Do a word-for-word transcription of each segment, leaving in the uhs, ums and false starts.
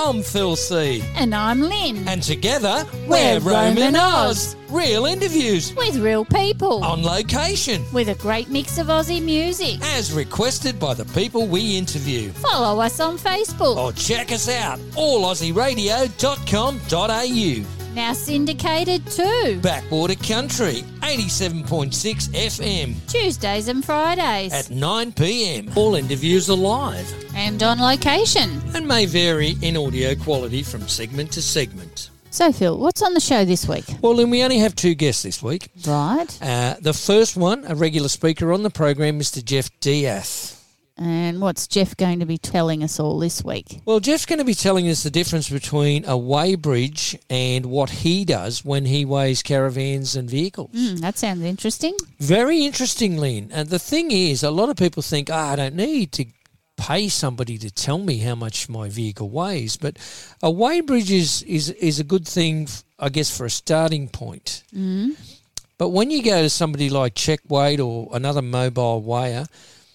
I'm Phil C. And I'm Lynn. And together, We're we're Roman Roman Oz. Real interviews With real people. on location, With a great mix of Aussie music. as requested by the people we interview. Follow us on Facebook. Or check us out, all aussie radio dot com dot a u. Now syndicated too. Backwater Country, eighty-seven point six F M, Tuesdays and Fridays. at nine p m. All interviews are live and on location. and may vary in audio quality from segment to segment. So, Phil, what's on the show this week? Well, then we only have two guests this week. Right. Uh, the first one, a regular speaker on the program, Mister Jeff Diath. And what's Jeff going to be telling us all this week? Well, Jeff's going to be telling us the difference between a weighbridge and what he does when he weighs caravans and vehicles. Mm, that sounds interesting. Very interesting, Lynn. And the thing is, a lot of people think, oh, I don't need to pay somebody to tell me how much my vehicle weighs. But a weighbridge is, is, is a good thing, I guess, for a starting point. Mm. But when you go to somebody like CheckWeight or another mobile weigher,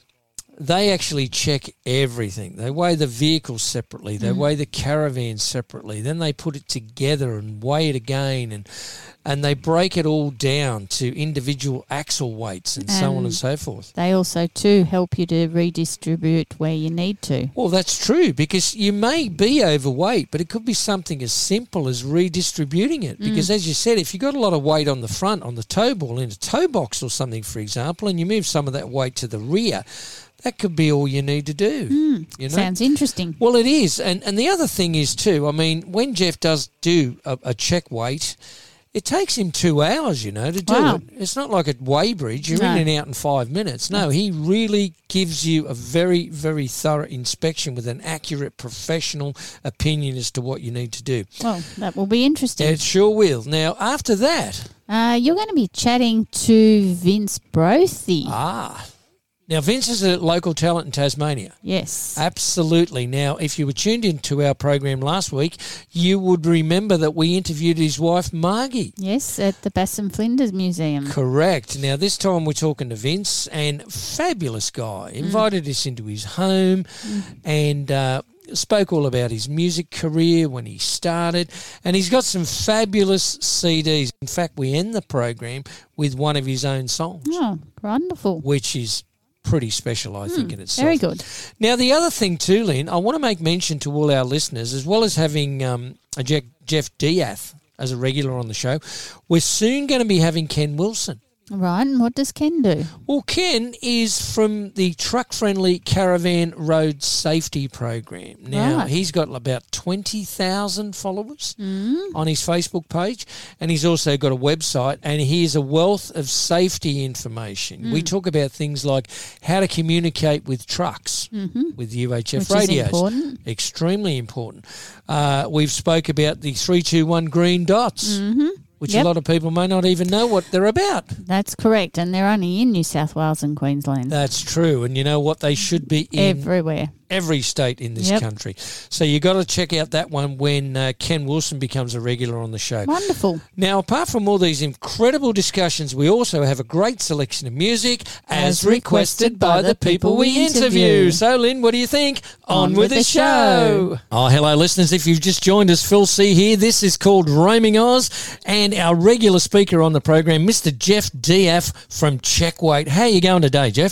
they actually check everything. They weigh the vehicles separately. They mm. weigh the caravans separately. Then they put it together and weigh it again, and and they break it all down to individual axle weights and, and so on and so forth. They also, too, help you to redistribute where you need to. Well, that's true, because you may be overweight, but it could be something as simple as redistributing it. Because, mm. as you said, if you've got a lot of weight on the front, on the tow ball, in a tow box or something, for example, and you move some of that weight to the rear, that could be all you need to do. Mm, you know? Sounds interesting. Well, it is. And and the other thing is, too, I mean, when Jeff does do a, a check weight, it takes him two hours, you know, to do wow. it. It's not like at Weighbridge, you're no. in and out in five minutes. No, he really gives you a very, very thorough inspection with an accurate professional opinion as to what you need to do. Well, that will be interesting. It sure will. Now, after that... Uh, you're going to be chatting to Vince Brothy. Ah, Now, Vince is a local talent in Tasmania. Yes. Absolutely. Now, if you were tuned into our program last week, you would remember that we interviewed his wife, Margie. Yes, at the Bass and Flinders Museum. Correct. Now, this time we're talking to Vince, and fabulous guy. Invited mm. us into his home mm. and... Uh, spoke all about his music career when he started, and he's got some fabulous C Ds. In fact, we end the program with one of his own songs. Oh, wonderful. Which is pretty special, I think, mm, in itself. Very good. Now, the other thing too, Lynn, I want to make mention to all our listeners, as well as having um, a Jeff, Jeff Diath as a regular on the show, we're soon going to be having Ken Wilson. Right, and what does Ken do? Well, Ken is from the Truck Friendly Caravan Road Safety Program. Now, right. he's got about twenty thousand followers mm. on his Facebook page, and he's also got a website, and he is a wealth of safety information. Mm. We talk about things like how to communicate with trucks, mm-hmm. with U H F Which radios. Is important. Extremely important. Uh, we've spoke about the three two one green dots. Mm-hmm. Which yep. a lot of people may not even know what they're about. That's correct, and they're only in New South Wales and Queensland. That's true, and you know what? They should be in everywhere, every state in this yep. country. So you got to check out that one when uh, Ken Wilson becomes a regular on the show. Wonderful. Now, apart from all these incredible discussions, we also have a great selection of music as, as requested, requested by the people we interview. interview. So, Lynn, what do you think? On, On with, with the, the show. show. Oh, hello, listeners. If you've just joined us, Phil C here. This is called Roaming Oz, and our regular speaker on the program, Mister Jeff Diath from CheckWeight. How are you going today, Jeff?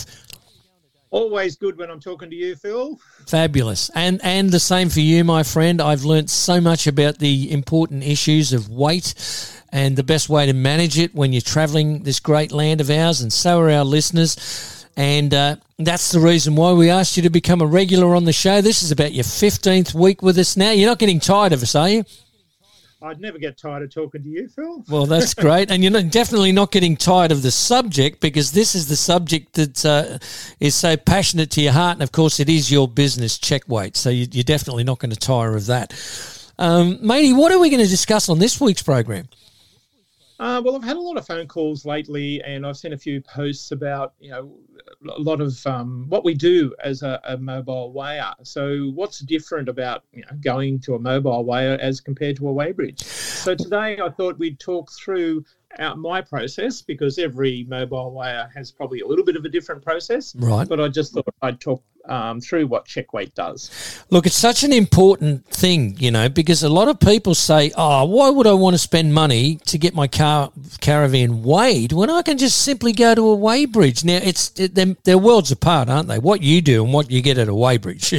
Always good when I'm talking to you, Phil. Fabulous. And and the same for you, my friend. I've learnt so much about the important issues of weight and the best way to manage it when you're travelling this great land of ours, and so are our listeners. And uh, that's the reason why we asked you to become a regular on the show. This is about your fifteenth week with us now. You're not getting tired of us, are you? I'd never get tired of talking to you, Phil. Well, that's great. And you're not, definitely not getting tired of the subject, because this is the subject that uh, is so passionate to your heart. And, of course, it is your business, CheckWeight. So you, you're definitely not going to tire of that. Um, matey, what are we going to discuss on this week's program? Uh, well, I've had a lot of phone calls lately, and I've seen a few posts about, you know, a lot of um, what we do as a, a mobile weigher. So what's different about, you know, going to a mobile weigher as compared to a weighbridge? So today I thought we'd talk through our, my process, because every mobile weigher has probably a little bit of a different process. Right. But I just thought I'd talk um, through what check weight does. Look, it's such an important thing, you know, because a lot of people say, oh, why would I want to spend money to get my car caravan weighed when I can just simply go to a weighbridge? Now, it's it, they're, they're worlds apart, aren't they? What you do and what you get at a weighbridge.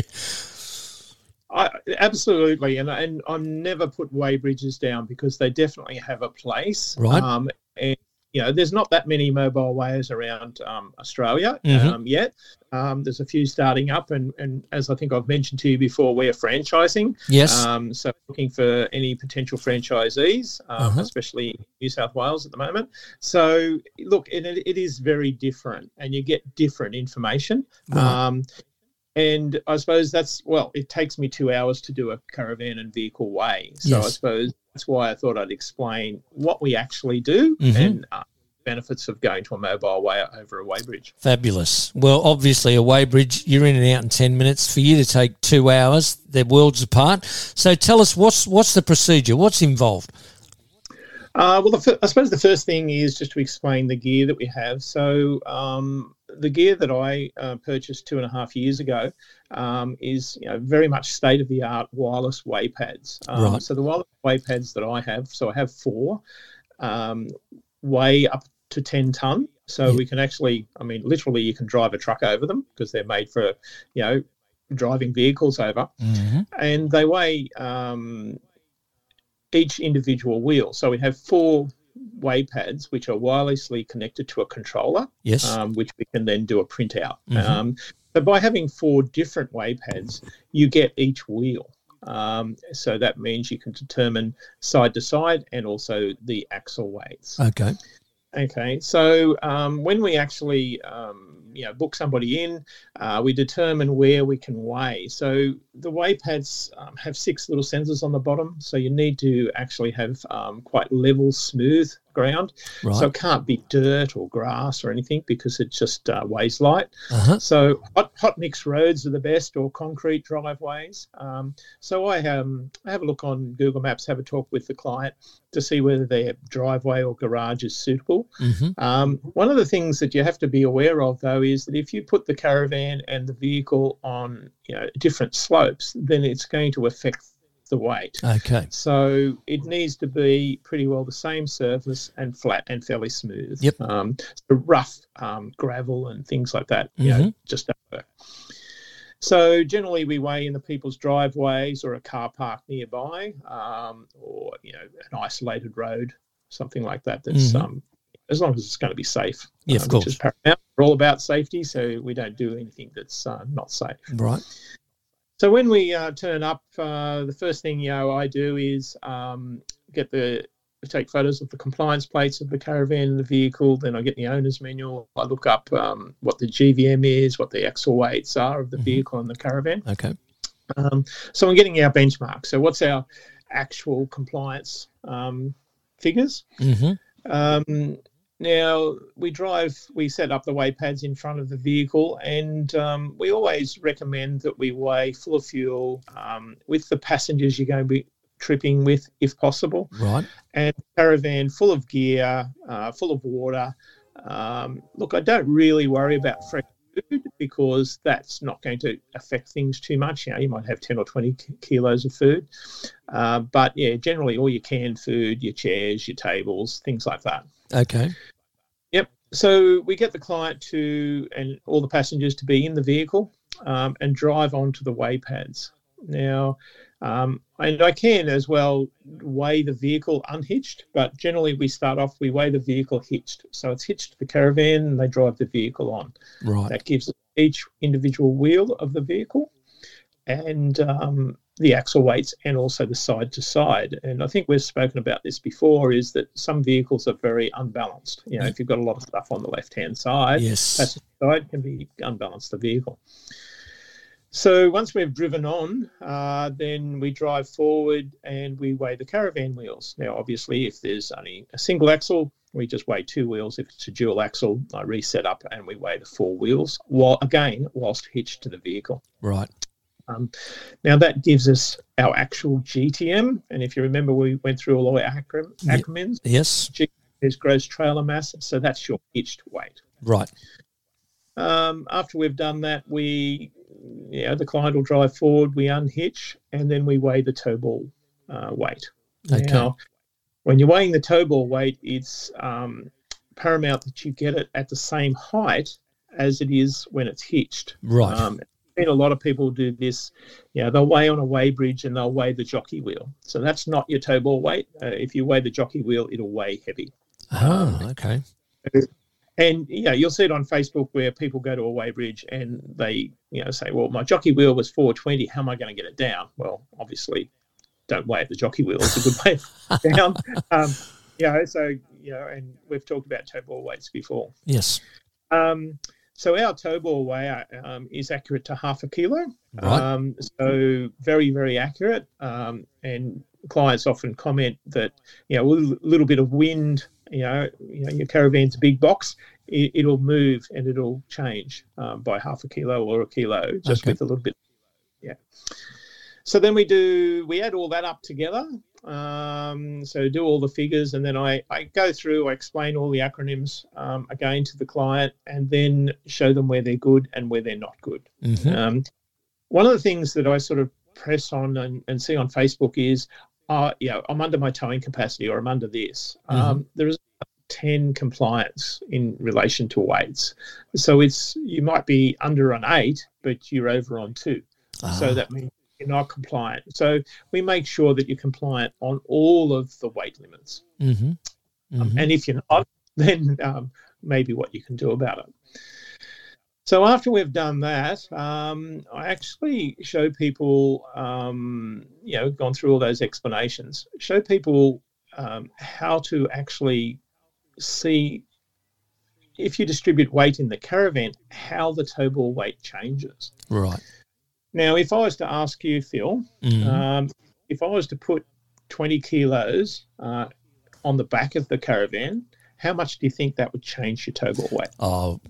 I, absolutely, and and I'm never put weighbridges down because they definitely have a place. Right. Um, and you know, there's not that many mobile weighers around um, Australia Mm-hmm. um, yet. Um, there's a few starting up, and, and as I think I've mentioned to you before, we're franchising. Yes. Um, so looking for any potential franchisees, um, Uh-huh. especially New South Wales at the moment. So look, it, it is very different, and you get different information. Right. Um, And I suppose that's, well, it takes me two hours to do a caravan and vehicle weigh. So Yes. I suppose that's why I thought I'd explain what we actually do Mhm. and uh, benefits of going to a mobile weigh over a weighbridge. Fabulous. Well, obviously a weighbridge, you're in and out in ten minutes. For you to take two hours, they're worlds apart. So tell us, what's what's the procedure? What's involved? Uh, well, the, fir- I suppose the first thing is just to explain the gear that we have. So um, the gear that I uh, purchased two and a half years ago um, is, you know, very much state-of-the-art wireless weigh pads. Um, Right. So the wireless weigh pads that I have, so I have four, um, weigh up to ten tonne. So Yeah. we can actually, I mean, literally you can drive a truck over them because they're made for, you know, driving vehicles over. Mm-hmm. And they weigh um, each individual wheel. So we have four weigh pads which are wirelessly connected to a controller, Yes. um, which we can then do a printout. Mhm. Um, but by having four different weigh pads, you get each wheel. Um, so that means you can determine side to side and also the axle weights. Okay. Okay, so um, when we actually um, you know book somebody in, uh, we determine where we can weigh. So the weigh pads um, have six little sensors on the bottom, so you need to actually have um, quite level, smooth ground. Right. So it can't be dirt or grass or anything because it just uh, weighs light. Uh-huh. So hot, hot mix roads are the best, or concrete driveways. Um, so I, um, I have a look on Google Maps, have a talk with the client to see whether their driveway or garage is suitable. Mm-hmm. Um, one of the things that you have to be aware of, though, is that if you put the caravan and the vehicle on, you know, different slopes, then it's going to affect the weight. Okay. So it needs to be pretty well the same surface and flat and fairly smooth. Yep. Um, so rough um, gravel and things like that, you Mhm. know, just don't work. So generally we weigh in the people's driveways or a car park nearby, um, or, you know, an isolated road, something like that. That's Mhm. um, as long as it's going to be safe. Yeah, uh, of course. Which is paramount. We're all about safety, so we don't do anything that's uh, not safe. Right. So when we uh, turn up, uh, the first thing, you know, I do is um, get the take photos of the compliance plates of the caravan and the vehicle. Then I get the owner's manual. I look up um, what the G V M is, what the axle weights are of the Mhm. vehicle and the caravan. Okay. Um, so I'm getting our benchmark. So what's our actual compliance um, figures? Mm-hmm. Um, now, we drive, we set up the weigh pads in front of the vehicle, and um, we always recommend that we weigh full of fuel um, with the passengers you're going to be tripping with, if possible, Right. and caravan full of gear, uh, full of water. Um, look, I don't really worry about fresh food because that's not going to affect things too much. You know, you might have ten or twenty kilos of food. Uh, but, yeah, generally all your canned food, your chairs, your tables, things like that. Okay. Yep. So we get the client to and all the passengers to be in the vehicle um, and drive onto the weigh pads. Now, um, and I can as well weigh the vehicle unhitched, but generally we start off, we weigh the vehicle hitched. So it's hitched to the caravan and they drive the vehicle on. Right. That gives each individual wheel of the vehicle and um, the axle weights and also the side to side. And I think we've spoken about this before, is that some vehicles are very unbalanced. You know, if you've got a lot of stuff on the left-hand side, Yes. passenger side can be unbalance the vehicle. So once we've driven on, uh, then we drive forward and we weigh the caravan wheels. Now, obviously, if there's only a single axle, we just weigh two wheels. If it's a dual axle, I reset up and we weigh the four wheels, while again, whilst hitched to the vehicle. Right. Um, now, that gives us our actual G T M. And if you remember, we went through all our acrom- Yep. acronyms. Yes. G is gross trailer mass. So that's your hitched weight. Right. Um, after we've done that, we you know, the client will drive forward, we unhitch, and then we weigh the toe ball uh, weight. Okay. Now, when you're weighing the toe ball weight, it's um, paramount that you get it at the same height as it is when it's hitched. Right. Um, I've seen a lot of people do this. You know, they'll weigh on a weigh bridge and they'll weigh the jockey wheel. So that's not your toe ball weight. Uh, if you weigh the jockey wheel, it'll weigh heavy. Oh, okay. And, you know, you'll see it on Facebook where people go to a weigh bridge and they, you know, say, well, my jockey wheel was four twenty. How am I going to get it down? Well, obviously, don't weigh the jockey wheel. It's a good way down. Um, you know, so, you know, and we've talked about toe ball weights before. Yes. Um, so our toe ball weigh um, is accurate to half a kilo. Right. Um, so very, very accurate. Um, and clients often comment that, you know, a little, little bit of wind, you know, you know, your caravan's a big box, it, it'll move and it'll change um, by half a kilo or a kilo, just Okay. with a little bit. Yeah. So then we do, we add all that up together. Um, so do all the figures, and then I, I go through, I explain all the acronyms um, again to the client, and then show them where they're good and where they're not good. Mm-hmm. Um, one of the things that I sort of press on and, and see on Facebook is, uh, you know, I'm under my towing capacity or I'm under this. Mm-hmm. Um, there is ten compliance in relation to weights. So it's, you might be under an eight, but you're over on two. Ah. So that means you're not compliant. So we make sure that you're compliant on all of the weight limits. Mm-hmm. Mm-hmm. Um, and if you're not, then um, maybe what you can do about it. So after we've done that, um, I actually show people, um, you know, gone through all those explanations, show people um, how to actually see, if you distribute weight in the caravan, how the toe ball weight changes. Right. Now, if I was to ask you, Phil, Mm-hmm. um, if I was to put twenty kilos uh, on the back of the caravan, how much do you think that would change your toe ball weight? Oh,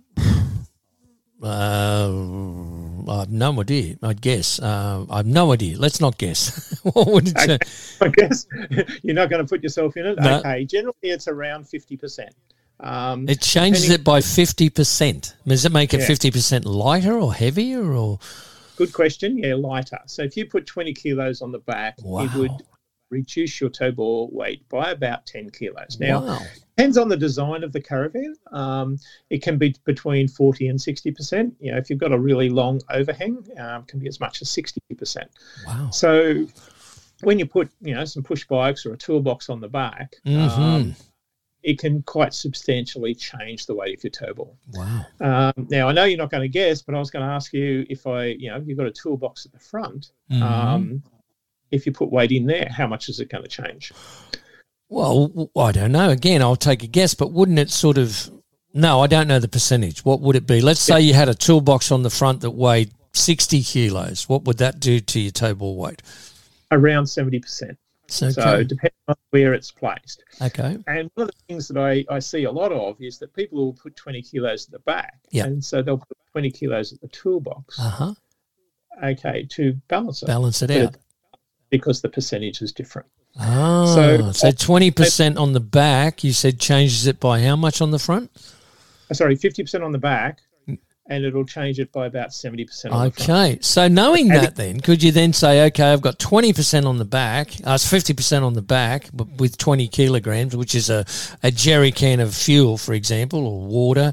uh, I have no idea. I'd guess. Uh, I have no idea. Let's not guess. What would it Okay. change? I guess you're not going to put yourself in it. No. Okay, generally it's around fifty percent. Um, It changes depending- it by fifty percent. Does it make it Yeah. fifty percent lighter or heavier or? Good question. Yeah, lighter. So if you put twenty kilos on the back, Wow. it would reduce your toe ball weight by about ten kilos. Now, Wow. depends on the design of the caravan. Um, it can be between forty and sixty percent. You know, if you've got a really long overhang, um, can be as much as sixty percent. Wow. So when you put, you know, some push bikes or a toolbox on the back, Mhm. um, it can quite substantially change the weight of your toe ball. Wow. Um, now, I know you're not going to guess, but I was going to ask you if I, you know, if you've got a toolbox at the front, Mhm. um, if you put weight in there, how much is it going to change? Well, w- I don't know. Again, I'll take a guess, but wouldn't it sort of? No, I don't know the percentage. What would it be? Let's say you had a toolbox on the front that weighed sixty kilos. What would that do to your toe ball weight? Around seventy percent. So, So okay. depending on where it's placed. okay. And one of the things that I, I see a lot of is that people will put twenty kilos at the back. Yeah. And so they'll put twenty kilos at the toolbox, Uh huh. okay, to balance it. Balance it But out. because the percentage is different. Ah, So- so twenty percent on the back. You said changes it by how much on the front? Uh, Sorry, fifty percent on the back, and it'll change it by about seventy percent on the front. Okay, so knowing And that, then could you then say, okay, I've got twenty percent on the back, uh, it's fifty percent on the back, but with twenty kilograms, which is a, a jerry can of fuel, for example, or water.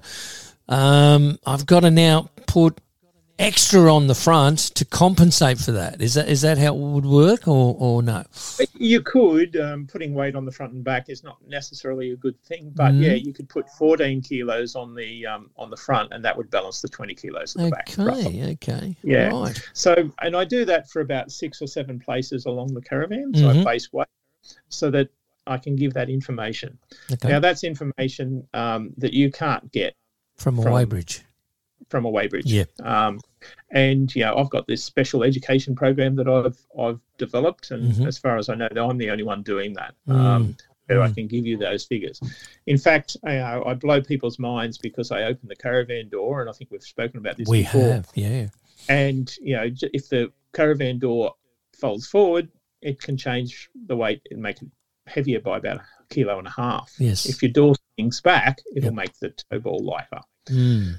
Um, I've got to now put extra on the front to compensate for that. Is that is that how it would work, or or no? You could. Um, putting weight on the front and back is not necessarily a good thing, but Mm. yeah, you could put fourteen kilos on the um, on the front, and that would balance the twenty kilos at the back. roughly. Okay, okay, Yeah. right. So, and I do that for about six or seven places along the caravan. So Mhm. I base weight so that I can give that information. Okay, Now, that's information um, that you can't get from a from- weighbridge. from a weighbridge. Yeah. Um, and you know, I've got this special education program that I've I've developed, and Mhm. as far as I know, I'm the only one doing that. Mm. Um, where I Mm. can give you those figures. In fact, I, uh, I blow people's minds because I open the caravan door, and I think we've spoken about this We before. have, yeah. And you know, j- if the caravan door folds forward, it can change the weight and make it heavier by about a kilo and a half. Yes. If your door swings back, it'll Yep. make the toe ball lighter. Mm.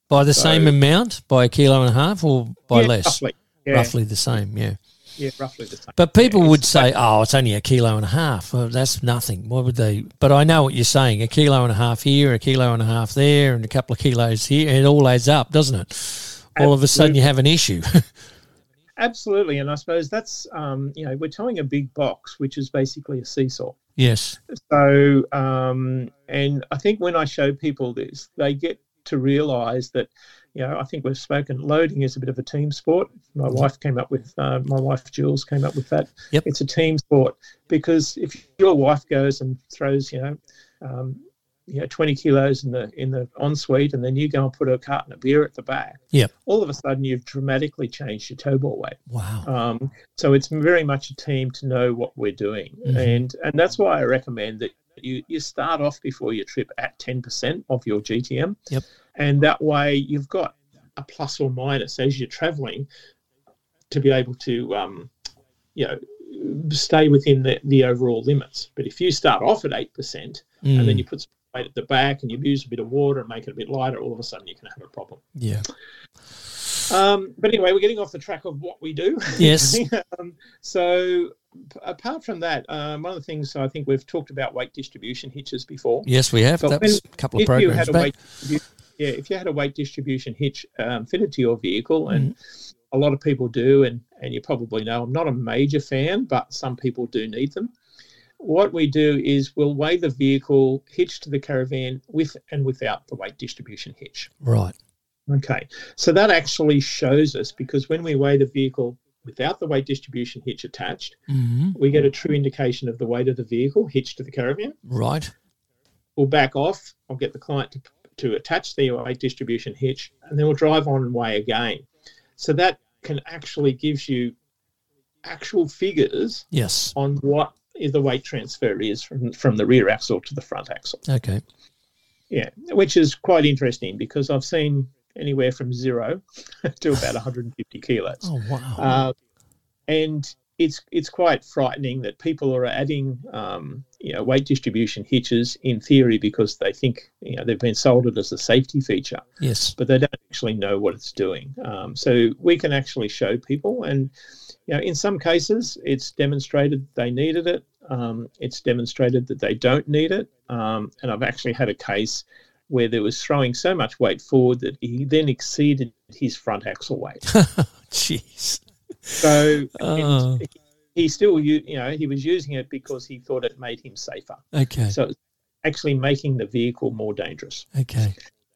By the So- same amount, by a kilo and a half, or by Yeah, less? Roughly. Yeah, Roughly the same, yeah. yeah, roughly the same. But people Yeah, would it's- say, oh, it's only a kilo and a half. Well, that's nothing. Why would they? But I know what you're saying. A kilo and a half here, a kilo and a half there, and a couple of kilos here. It all adds up, doesn't it? All of a sudden you have an issue. Absolutely, and I suppose that's um, you know we're towing a big box, which is basically a seesaw. Yes. So, um, and I think when I show people this, they get to realise that, you know, I think we've spoken, loading is a bit of a team sport. My wife came up with, uh, my wife Jules came up with that. Yep. It's a team sport, because if your wife goes and throws, you know, um, you know, twenty kilos in the in the ensuite, and then you go and put a carton of beer at the back, Yep. all of a sudden you've dramatically changed your tow ball weight. Wow. Um, so it's very much a team to know what we're doing, Mhm. and and that's why I recommend that you you start off before your trip at ten percent of your G T M. Yep. And that way you've got a plus or minus as you're travelling to be able to um, you know stay within the, the overall limits. But if you start off at eight percent Mm. and then you put some weight at the back and you use a bit of water and make it a bit lighter, all of a sudden you can have a problem. Yeah. Um, but anyway, we're getting off the track of what we do. Yes. um, so p- apart from that, um, one of the things I think we've talked about weight distribution hitches before. Yes, we have. But That when- was a couple of If you had programs a back. weight, distribu- yeah, if you had a weight distribution hitch um, fitted to your vehicle, and Mm-hmm. a lot of people do, and and you probably know, I'm not a major fan, but some people do need them. What we do is we'll weigh the vehicle hitched to the caravan with and without the weight distribution hitch. Right. Okay, so that actually shows us, because when we weigh the vehicle without the weight distribution hitch attached, Mm-hmm. we get a true indication of the weight of the vehicle hitched to the caravan. Right. We'll back off. I'll get the client to, to attach the weight distribution hitch, and then we'll drive on and weigh again. So that can actually gives you actual figures Yes. on what is the weight transfer is from, from the rear axle to the front axle. Okay. Yeah, which is quite interesting, because I've seen anywhere from zero to about one hundred fifty kilos. Oh, wow. Uh, and it's it's quite frightening that people are adding um, you know weight distribution hitches in theory because they think you know they've been sold it as a safety feature, yes. but they don't actually know what it's doing. Um, so we can actually show people, and you know in some cases it's demonstrated they needed it. Um, it's demonstrated that they don't need it, um, and I've actually had a case where there was throwing so much weight forward that he then exceeded his front axle weight. Jeez. So Oh. and he still, u- you know, he was using it because he thought it made him safer. Okay. So it's actually making the vehicle more dangerous. Okay.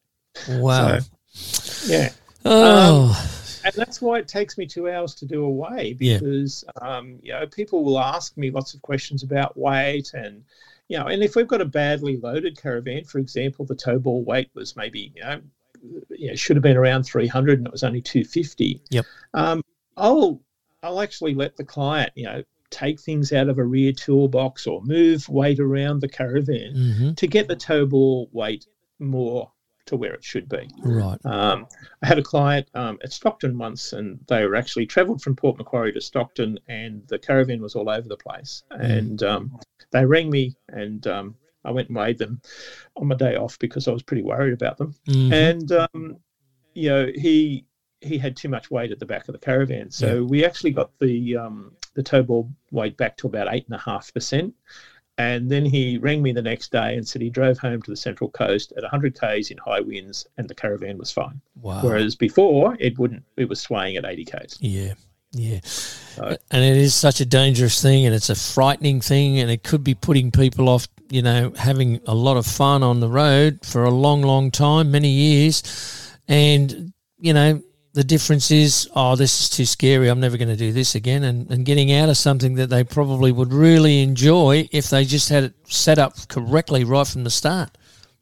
Wow. Yeah. oh. And that's why it takes me two hours to do a weigh, Yeah. because, um, you know, people will ask me lots of questions about weight, and, you know, and if we've got a badly loaded caravan, for example, the tow ball weight was maybe, you know, you know should have been around three hundred and it was only two fifty. Yep. Um, I'll, I'll actually let the client, you know, take things out of a rear toolbox or move weight around the caravan Mm-hmm. to get the tow ball weight more to where it should be. Right. Um, I had a client um, at Stockton once, and they were actually travelled from Port Macquarie to Stockton, and the caravan was all over the place. And um, they rang me, and um, I went and weighed them on my day off because I was pretty worried about them. Mhm. And um, you know, he he had too much weight at the back of the caravan, so Yeah. we actually got the um, the tow ball weight back to about eight and a half percent. And then he rang me the next day and said he drove home to the Central Coast at one hundred kays in high winds, and the caravan was fine. Wow. Whereas before, it wouldn't. It was swaying at eighty kays. Yeah. Yeah. So, And it is such a dangerous thing, and it's a frightening thing, and it could be putting people off, you know, having a lot of fun on the road for a long, long time, many years. And, you know, the difference is, oh, this is too scary, I'm never going to do this again, and, and getting out of something that they probably would really enjoy if they just had it set up correctly right from the start.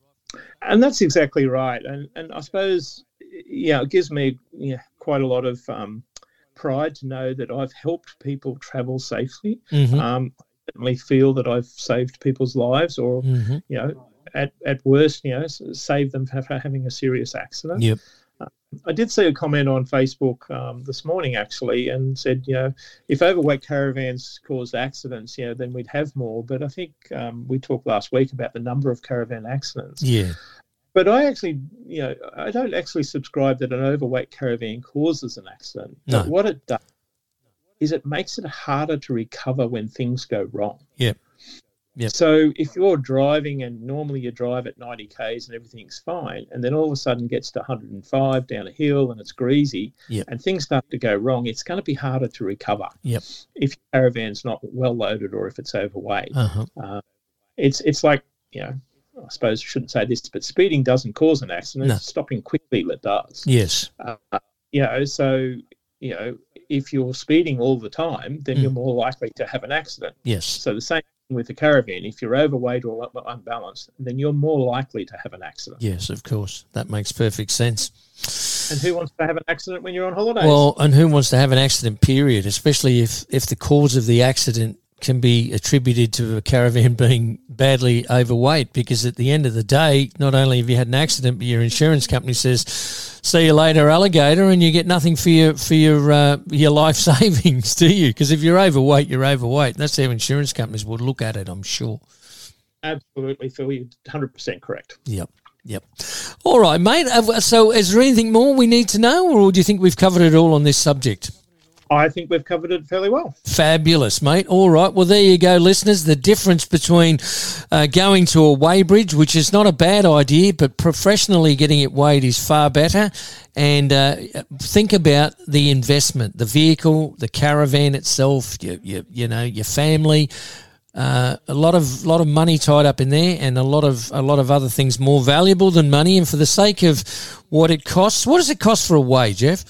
and that's exactly right. And and I suppose, yeah, it gives me yeah, quite a lot of um, pride to know that I've helped people travel safely. Mm-hmm. Um, I certainly feel that I've saved people's lives, or Mm-hmm. you know, at at worst, you know, s- saved them from having a serious accident. Yep. I did see a comment on Facebook um, this morning, actually, and said, you know, if overweight caravans caused accidents, you know, then we'd have more. But I think um, we talked last week about the number of caravan accidents. Yeah. But I actually, you know, I don't actually subscribe that an overweight caravan causes an accident. No. But what it does is it makes it harder to recover when things go wrong. Yep. Yep. So if you're driving and normally you drive at ninety kays and everything's fine, and then all of a sudden gets to one hundred five down a hill and it's greasy, Yep. and things start to go wrong, it's going to be harder to recover. Yep. If your caravan's not well loaded or if it's overweight. Uh-huh. Uh, it's it's like, you know, I suppose I shouldn't say this, but speeding doesn't cause an accident. No. It's stopping quickly that does. Yes. Uh, you know, so, you know, if you're speeding all the time, then Mm. you're more likely to have an accident. Yes. So the same thing with the caravan. If you're overweight or un- unbalanced, then you're more likely to have an accident. Yes, of course. That makes perfect sense. And who wants to have an accident when you're on holidays? Well, and who wants to have an accident, period, especially if, if the cause of the accident can be attributed to a caravan being badly overweight, because at the end of the day, not only have you had an accident, but your insurance company says, see you later, alligator, and you get nothing for your for your uh, your life savings, do you? Because if you're overweight, you're overweight. That's how insurance companies would look at it, I'm sure. Absolutely, Phil. You're one hundred percent correct. Yep. Yep. All right, mate. Uh, So is there anything more we need to know, or do you think we've covered it all on this subject? I think we've covered it fairly well. Fabulous, mate. All right. Well, there you go, listeners. The difference between uh, going to a weighbridge, which is not a bad idea, but professionally getting it weighed is far better. And uh, think about the investment, the vehicle, the caravan itself, your, your, you know, your family. Uh, a lot of lot of money tied up in there, and a lot of a lot of other things more valuable than money. And for the sake of what it costs, what does it cost for a weigh, Jeff?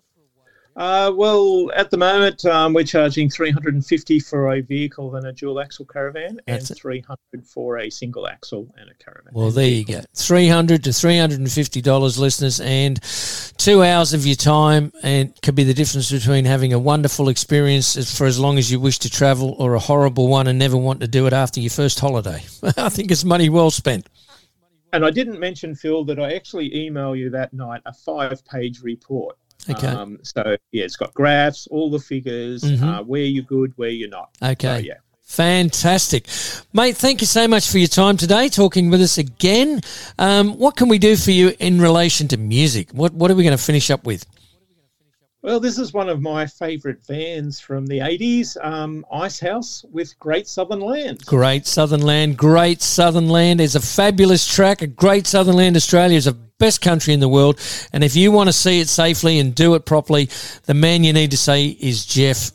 Uh, well, at the moment, um, we're charging three hundred fifty dollars for a vehicle and a dual axle caravan, That's and it. three hundred dollars for a single axle and a caravan. Well, there you go. three hundred dollars to three hundred fifty dollars, listeners, and two hours of your time, and could be the difference between having a wonderful experience for as long as you wish to travel, or a horrible one and never want to do it after your first holiday. I think it's money well spent. And I didn't mention, Phil, that I actually email you that night a five-page report. Okay. Um, so, yeah, it's got graphs, all the figures, Mhm. uh, where you're good, where you're not. Okay. So, yeah. Fantastic. Mate, thank you so much for your time today, talking with us again. Um, what can we do for you in relation to music? What What are we going to finish up with? Well, this is one of my favourite bands from the eighties, um, Icehouse with Great Southern Land. Great Southern Land, Great Southern Land is a fabulous track. A Great Southern Land Australia is the best country in the world. And if you want to see it safely and do it properly, the man you need to say is Jeff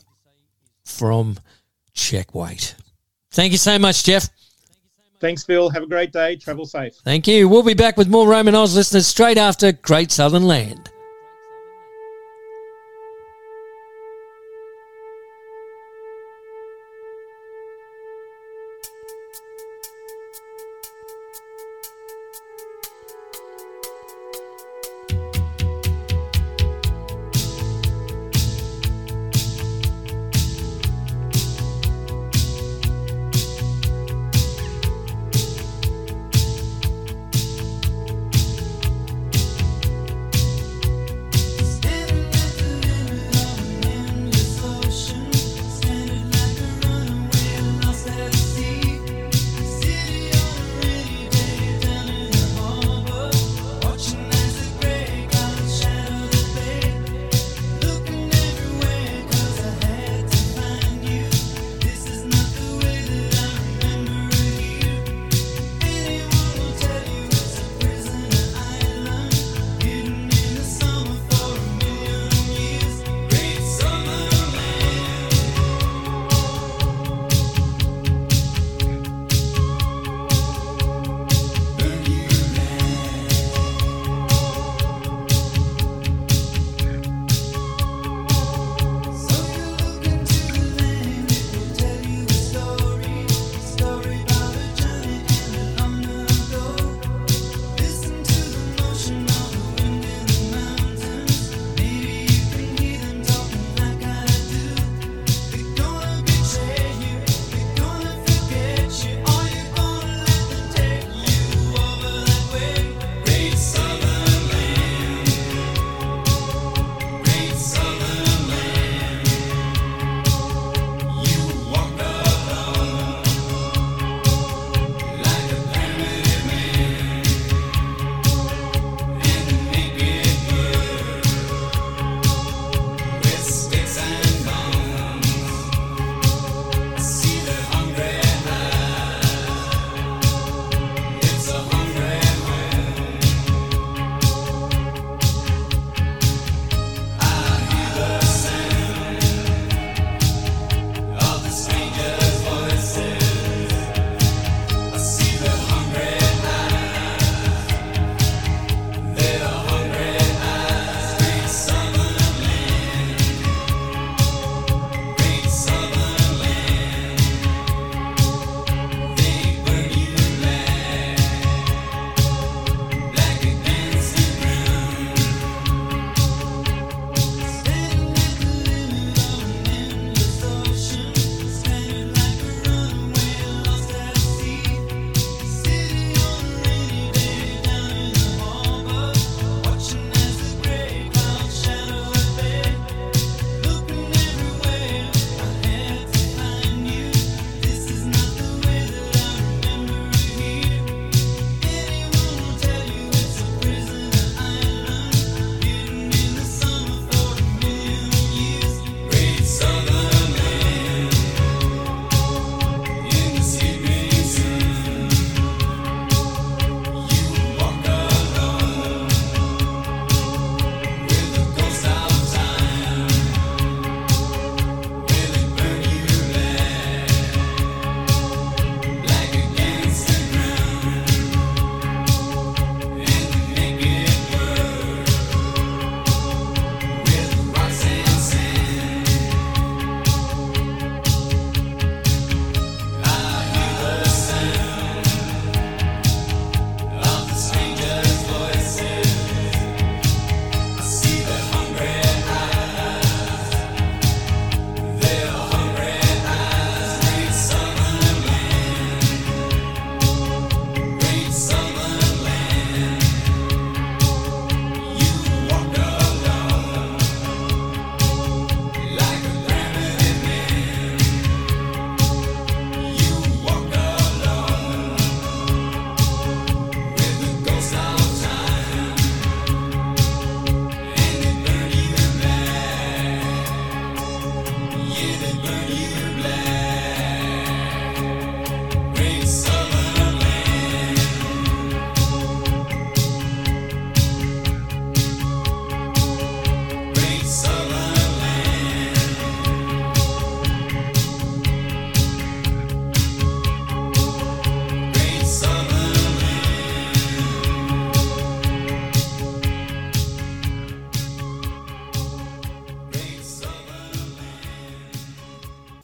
from Check Weight. Thank you so much, Jeff. Thanks, Phil. Have a great day. Travel safe. Thank you. We'll be back with more Roman Oz listeners straight after Great Southern Land.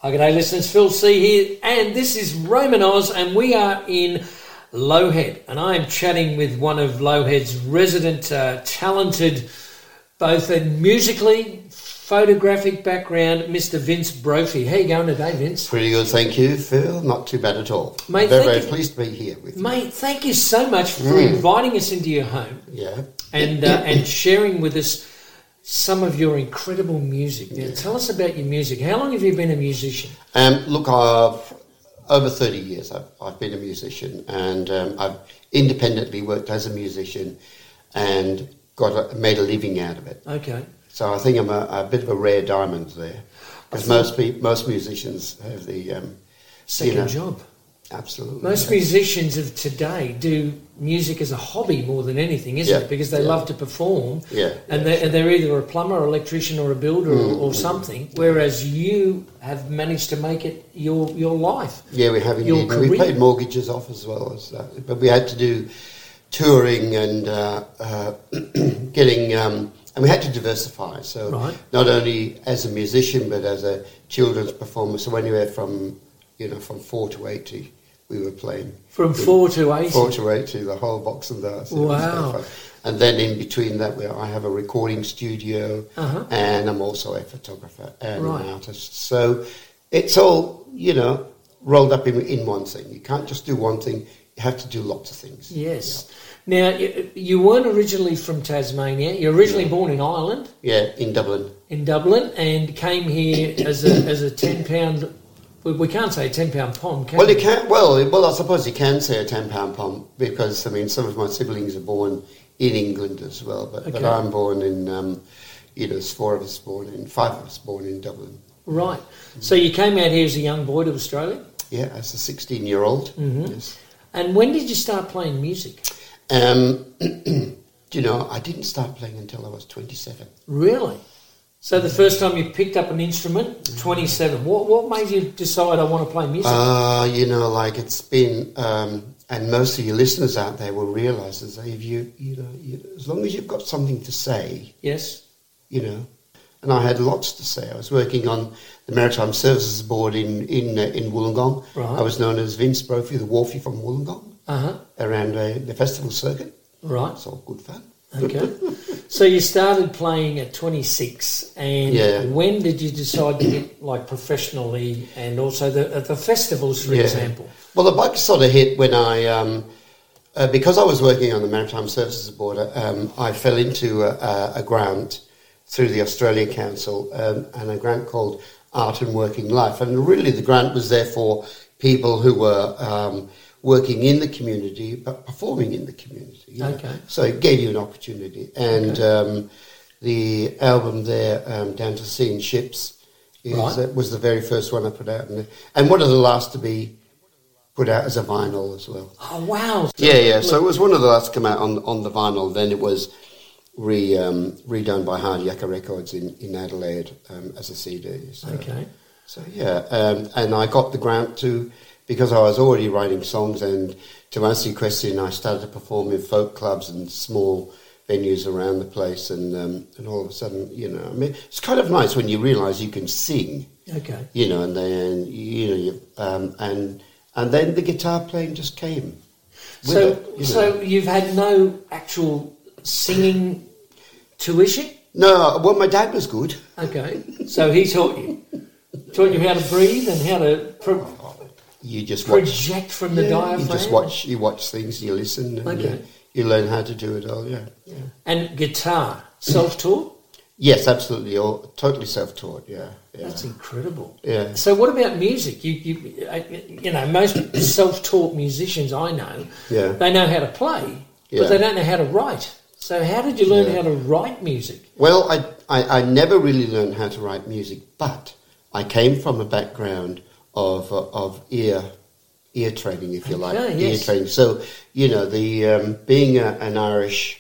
Hi, g'day listeners, Phil C here, and this is Roman Oz, and we are in Lowhead, and I am chatting with one of Lowhead's resident uh, talented, both in musically, photographic background, Mister Vince Brophy. How you going today, Vince? Pretty good, thank you, Phil. Not too bad at all. Mate, very, very you, pleased to be here with you. Mate, thank you so much for mm. inviting us into your home. Yeah. And uh, and sharing with us some of your incredible music. Now, yeah. Tell us about your music. How long have you been a musician? Um, look, I've over thirty years. I've, I've been a musician, and um, I've independently worked as a musician, and got a, made a living out of it. Okay. So I think I'm a, a bit of a rare diamond there, because most pe- most musicians have the um, second you know, job. Absolutely. Most yeah. musicians of today do music as a hobby more than anything, isn't yeah. it? Because they yeah. love to perform, yeah. and yeah, they're, sure. they're either a plumber, or electrician, or a builder, mm, or, or something. Whereas you have managed to make it your your life. Yeah, we have indeed. Your we paid mortgages off as well as that, but we had to do touring and uh, uh, getting. Um, And we had to diversify, so right. not only as a musician but as a children's performer. So anywhere from, you know, from four to eighty, we were playing. From four to eighty. Four to eighty, the whole box and dice. Wow! And then in between that, where I have a recording studio, uh-huh. and I'm also a photographer and right. an artist. So it's all, you know, rolled up in in one thing. You can't just do one thing. You have to do lots of things. Yes. Yeah. Now, you weren't originally from Tasmania. You're originally yeah. born in Ireland. Yeah, in Dublin. In Dublin, and came here as a as a ten pound. We can't say a ten pound pom, can well, we? you can. Well, well, I suppose you can say a ten pound pom, because I mean some of my siblings are born in England as well, but, okay. but I'm born in. Um, you know, there's four of us born in, five of us born in Dublin. Right. So you came out here as a young boy to Australia. Yeah, as a sixteen-year-old. Mm-hmm. Yes. And when did you start playing music? Um, you know, I didn't start playing until I was twenty-seven. Really? So the first time you picked up an instrument, twenty-seven. What what made you decide I want to play music? Uh, you know, like it's been, um, and most of your listeners out there will realise that if you, you know, you, as long as you've got something to say, yes, you know. And I had lots to say. I was working on the Maritime Services Board in in uh, in Wollongong. Right. I was known as Vince Brophy, the wharfie from Wollongong. Uh-huh. Around uh, the festival circuit. Right. It's all good fun. Okay. So you started playing at twenty-six, and yeah. when did you decide to get, like, professionally, and also the, at the festivals, for yeah. example? Well, the bug sort of hit when I, um, uh, because I was working on the Maritime Services Board, um, I fell into a, a grant through the Australian Council, um, and a grant called Art and Working Life. And really the grant was there for people who were... Um, working in the community, but performing in the community. You know? Okay. So it gave you an opportunity. And okay. um, the album there, um, Down to Sea in Ships, is, right. uh, was the very first one I put out. And, and one of the last to be put out as a vinyl as well. Oh, wow. Yeah, yeah. So it was one of the last to come out on, on the vinyl. Then it was re um, redone by Hard Yakka Records in, in Adelaide um, as a C D. So, okay. So, yeah. Um, and I got the grant to... Because I was already writing songs, and to answer your question, I started to perform in folk clubs and small venues around the place, and um, and all of a sudden, you know, I mean, it's kind of nice when you realise you can sing. Okay. You know, and then you know, you, um, and and then the guitar playing just came. So, it, you know. so you've had no actual singing tuition? No, well, my dad was good. Okay, so he taught you, taught you how to breathe and how to. Pro- You just watch, project from the yeah, diaphragm. You just watch. You watch things. You listen. And okay. you, you learn how to do it all. Yeah. yeah. And guitar, self-taught. Yes, absolutely. All totally self-taught. Yeah. yeah. That's incredible. Yeah. So, what about music? You, you, you know, most self-taught musicians I know, yeah. they know how to play, yeah. but they don't know how to write. So, how did you learn yeah. how to write music? Well, I, I I never really learned how to write music, but I came from a background of uh, of ear ear training, if you like, okay, ear yes. training. So you know, the um, being a, an Irish,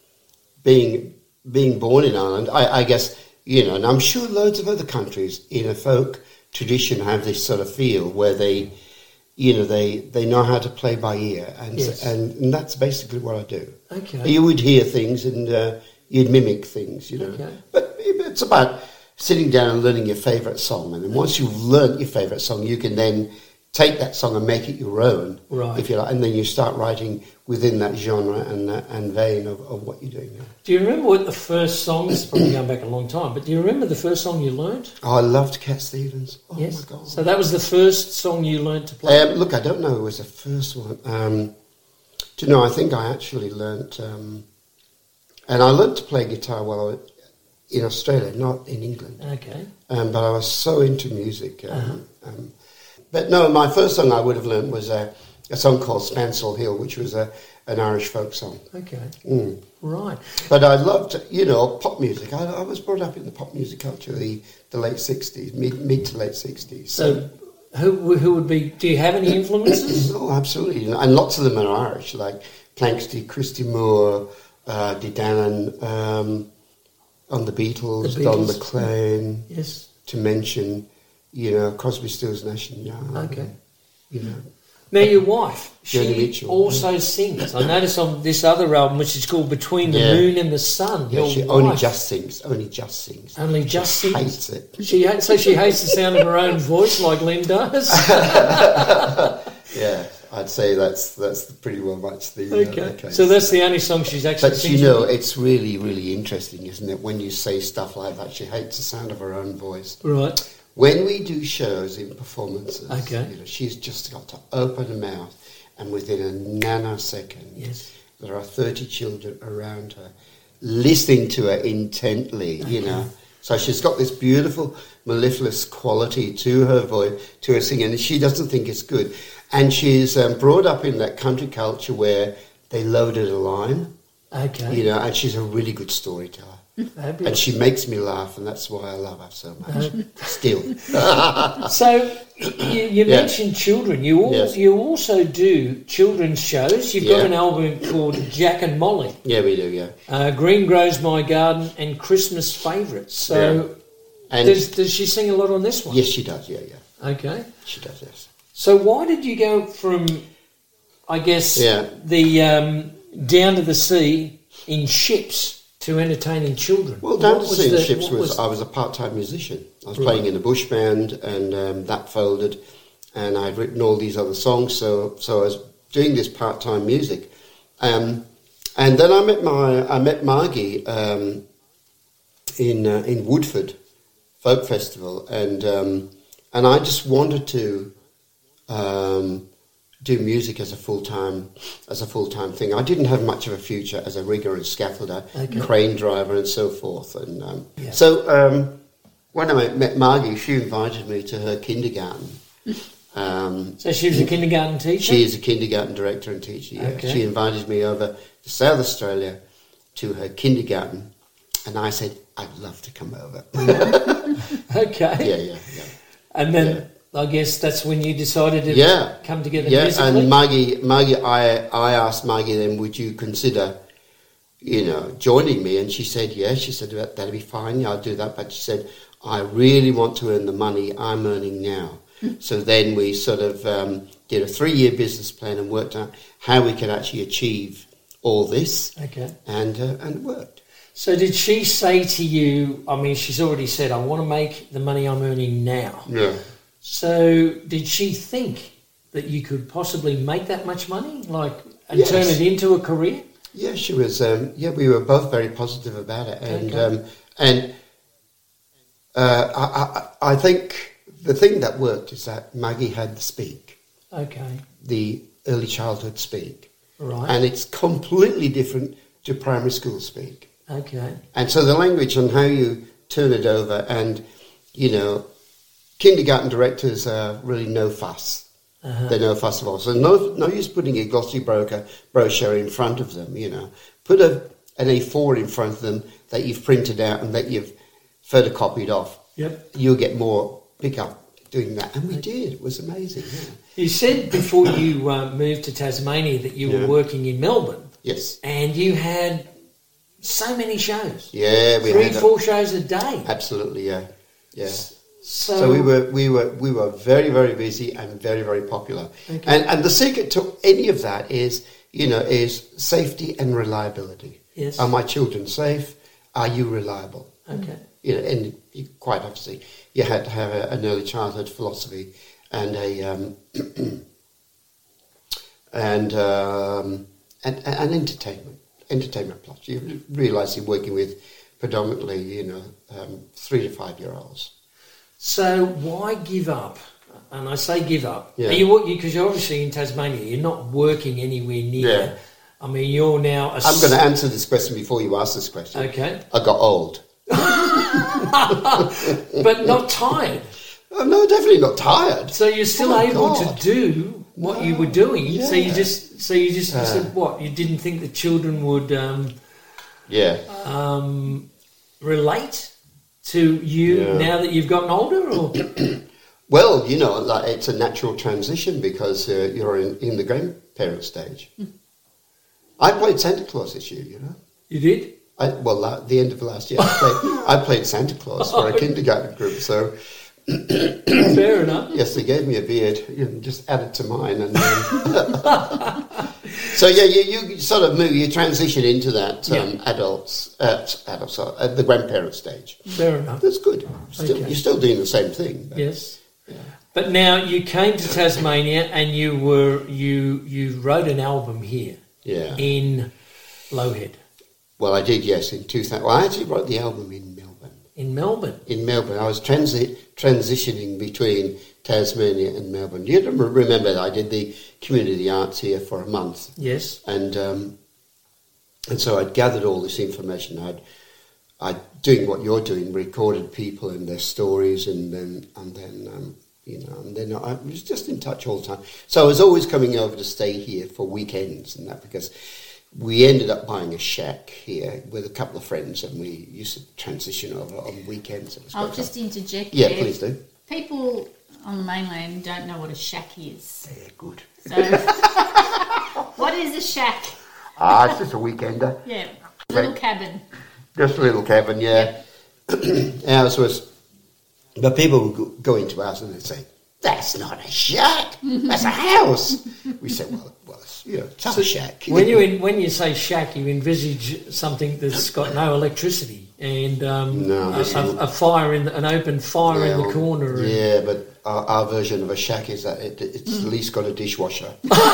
being being born in Ireland, I, I guess you know, and I'm sure loads of other countries in a folk tradition have this sort of feel where they, you know, they, they know how to play by ear, and yes. and, and that's basically what I do. Okay, you would hear things and uh, you'd mimic things, you know, okay. but it's about. sitting down and learning your favourite song. And then once you've learnt your favourite song, you can then take that song and make it your own, right. if you like, and then you start writing within that genre and uh, and vein of, of what you're doing now. Do you remember what the first song, this is probably going back a long time, but do you remember the first song you learnt? Oh, I loved Cat Stevens. Oh, yes. my God. So that was the first song you learnt to play? Um, look, I don't know. It was the first one. Um, do you know, I think I actually learnt, um, and I learnt to play guitar while I was in Australia, not in England. Okay. Um, but I was so into music. Um, Uh-huh. um, but no, my first song I would have learnt was a, a song called Spansel Hill, which was a, an Irish folk song. Okay. Mm. Right. But I loved, you know, pop music. I, I was brought up in the pop music culture of the, the late sixties, mid, mid to late sixties. So who who would be, do you have any influences? Oh, absolutely. And lots of them are Irish, like Planxty, Christy Moore, uh, Dee Dannon, um, on the Beatles, The Beatles. Don McLean, Yes. to mention, you know, Crosby, Stills, Nash and Young. Okay. You know. Now, your wife, Joni she Mitchell, also yeah. sings. I noticed on this other album, which is called Between the Yeah. Moon and the Sun, Yeah, your she wife only just sings, only just sings. only just She sings. hates it. She ha- so she hates the sound of her own voice like Lynn does? Yeah, I'd say that's that's pretty well much the, uh, Okay. the case. So that's the only song she's actually But singing. you know, it's really, really interesting, isn't it, when you say stuff like that? She hates the sound of her own voice. Right. When we do shows in performances, Okay. you know, she's just got to open her mouth, and within a nanosecond, Yes. there are thirty children around her, listening to her intently, you Okay. know. So she's got this beautiful, mellifluous quality to her voice, to her singing, and she doesn't think it's good. And she's um, brought up in that country culture where they loaded a line, Okay. you know, and she's a really good storyteller. Fabulous. And she makes me laugh, and that's why I love her so much. Uh, Still. So you, you Yeah. mentioned children. You al- Yes. you also do children's shows. You've got Yeah. an album called Jack and Molly, Yeah, we do, yeah. uh, Green Grows My Garden, and Christmas Favourites. So And does, does she sing a lot on this one? yes, she does, yeah, yeah. Okay. She does, yes. So why did you go from, I guess, Yeah. the um, down to the sea in ships to entertaining children? Well, Down What to was Sea the- and Ships what was, I was a part-time musician. I was Right. playing in a bush band, and um, that folded, and I'd written all these other songs, so so I was doing this part-time music. Um, and then I met my I met Margie um, in uh, in Woodford Folk Festival, and um, and I just wanted to um, do music as a full time as a full time thing. I didn't have much of a future as a rigger and scaffolder, Okay. crane driver, and so forth. And um, Yeah. so um, when I met Margie, she invited me to her kindergarten. Um, So she was a kindergarten teacher? she is a kindergarten director and teacher. Yeah. Okay. She invited me over to South Australia to her kindergarten, and I said, I'd love to come over. Okay. yeah, yeah, yeah. And then I guess that's when you decided to Yeah. come together Yeah, musically? and Margie, Margie, I, I asked Margie then, would you consider, you know, joining me? And she said, yeah. She said, that, that'd be fine. Yeah, I'll do that. But she said, I really want to earn the money I'm earning now. So then we sort of um, did a three-year business plan and worked out how we could actually achieve all this, Okay. and uh, and it worked. So did she say to you, I mean, she's already said, I want to make the money I'm earning now. Yeah. So did she think that you could possibly make that much money, like, and Yes. turn it into a career? Yeah, she was. Um, yeah, we were both very positive about it, and Okay. um, and uh, I, I, I think the thing that worked is that Maggie had the speak, Okay. the early childhood speak, Right. and it's completely different to primary school speak. Okay. And so the language and how you turn it over, and you know, kindergarten directors are really no fuss. Uh-huh. They're no fuss at all. So no, no use putting a glossy broker, brochure in front of them, you know. Put a, an A four in front of them that you've printed out and that you've photocopied off. Yep. You'll get more pickup doing that. And we did. It was amazing. Yeah. You said before you uh, moved to Tasmania that you Yeah. were working in Melbourne, Yes. and you had so many shows. Yeah, we Three, had a- four shows a day. Absolutely, yeah. Yeah. So, So we were we were we were very very busy and very very popular. Okay. And and the secret to any of that is you know is safety and reliability. Yes. Are my children safe? Are you reliable? Okay. you know, and you, quite obviously, you had to have a, an early childhood philosophy and a um, and, um, and and entertainment, entertainment plus. You realise you're working with predominantly, you know, um, three to five year olds. So why give up? And I say give up. Yeah. Are you because you're obviously in Tasmania. You're not working anywhere near. Yeah. I mean, you're now. A I'm going to answer this question before you ask this question. Okay. I got old. But not tired. Oh, no, definitely not tired. So you're still Oh, able God. to do what No, you were doing. yeah. So you just, so you just you Uh. said what? You didn't think the children would um, Yeah. um, relate to you Yeah. now that you've gotten older, or Well, you know, like it's a natural transition because uh, you're in, in the grandparent stage. I played Santa Claus this year, you know. you did? I, well, la- the end of last year, I played, I played Santa Claus for a kindergarten group. So, Fair enough. yes, they gave me a beard, you know, just added to mine. And um, so, yeah, you, you sort of move, you transition into that um, Yeah. adults, uh, adults, sorry, uh, the grandparent stage. Fair enough. That's good. Still, Okay. You're still doing the same thing. but- Yes. But now you came to Tasmania and you were you you wrote an album here Yeah. in Lowhead Well, I did, yes, in two thousand. Well, I actually wrote the album in Melbourne. in Melbourne. In Melbourne, I was transi- transitioning between Tasmania and Melbourne. You rem- remember that I did the community arts here for a month, Yes. and um, and so I'd gathered all this information. I'd I doing what you're doing, recorded people and their stories, and then and then um, you know, and then I was just in touch all the time. So I was always coming over to stay here for weekends and that, because we ended up buying a shack here with a couple of friends, and we used to transition over on weekends. It was I'll great just fun. interject Yeah, there. please do. People on the mainland don't know what a shack is. Yeah, good. So, what is a shack? Ah, it's just a weekender. Yeah, little cabin. Just a little cabin, yeah. Ours was, but people would go- go into ours and they'd say, "That's not a shack. That's a house." We said, "Well, well, it's, you know, it's a shack." When you in, when you say shack, you envisage something that's got no electricity and um, No, a, this a, is- a fire in the, an open fire in the well, corner. And, Yeah, but our, our version of a shack is that it, it's at least got a dishwasher.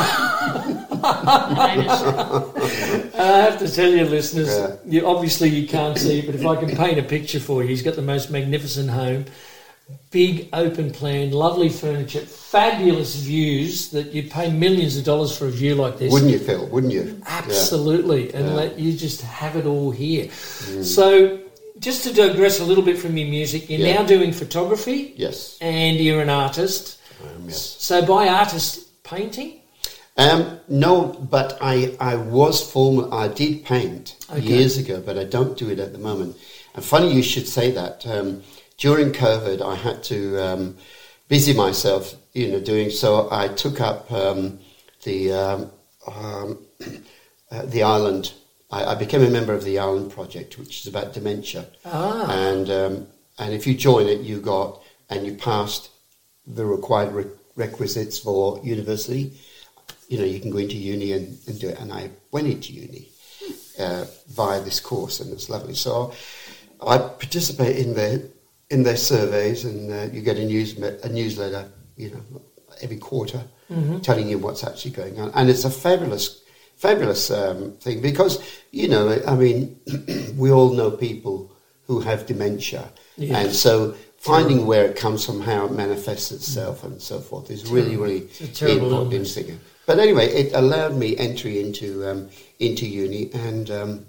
I have to tell you, listeners, Yeah. you, obviously you can't see it, but if I can paint a picture for you, he's got the most magnificent home. Big open plan, lovely furniture, fabulous views that you'd pay millions of dollars for a view like this. Wouldn't you, Phil? Wouldn't you? Absolutely, and Yeah. let you just have it all here. So, just to digress a little bit from your music, you're Yeah. now doing photography, Yes. and you're an artist. Um, yes. So, by artist, painting. Um, no, but I, I was formal. I did paint Okay. years ago, but I don't do it at the moment. And funny you should say that. Um, during COVID, I had to um, busy myself, you know, doing so. I took up um, the um, um, uh, the Island. I, I became a member of the Island Project, which is about dementia. Ah, And um, and if you join it, you got and you passed the required re- requisites for university. You know, you can go into uni and, and do it. And I went into uni uh, via this course, and it's lovely. So I participate in their in their surveys, and uh, you get a news a newsletter, you know, every quarter, mm-hmm. telling you what's actually going on. And it's a fabulous, fabulous um, thing because, you know, I mean, we all know people who have dementia, Yeah. and so finding where it comes from, how it manifests itself, and so forth is really, really It's a terrible important illness. thing. But anyway, it allowed me entry into um, into uni, and um,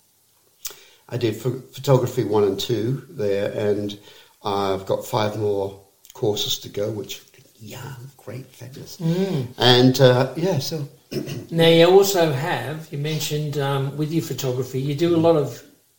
I did ph- photography one and two there, and I've got five more courses to go, which yeah, great, fabulous. Mm. And uh, yeah, so Now, you also have, you mentioned um, with your photography, you do a lot of,